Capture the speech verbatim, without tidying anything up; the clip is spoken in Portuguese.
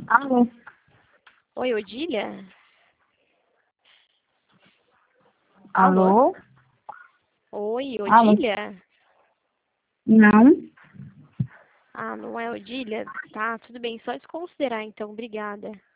Alô? Oi, Odília? Alô? Oi, Alô? Odília? Não? Ah, não é Odília? Tá, tudo bem, só desconsiderar então, obrigada.